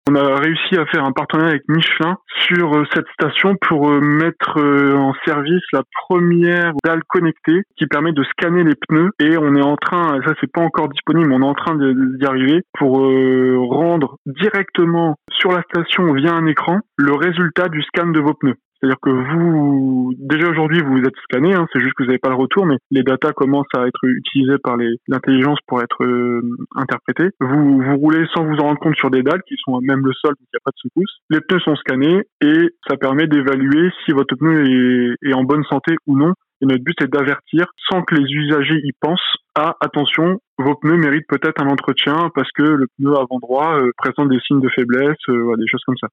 On a réussi à faire un partenariat avec Michelin sur cette station pour mettre en service la première dalle connectée qui permet de scanner les pneus, et on est en train, ça c'est pas encore disponible, mais on est en train d'y arriver pour rendre directement sur la station via un écran le résultat du scan de vos pneus. C'est-à-dire que vous, déjà aujourd'hui, vous êtes scanné, c'est juste que vous n'avez pas le retour, mais les datas commencent à être utilisées par l'intelligence pour être interprétées. Vous roulez sans vous en rendre compte sur des dalles qui sont à même le sol, donc il n'y a pas de secousse. Les pneus sont scannés et ça permet d'évaluer si votre pneu est en bonne santé ou non. Et notre but est d'avertir, sans que les usagers y pensent, attention, vos pneus méritent peut-être un entretien parce que le pneu avant droit présente des signes de faiblesse, des choses comme ça.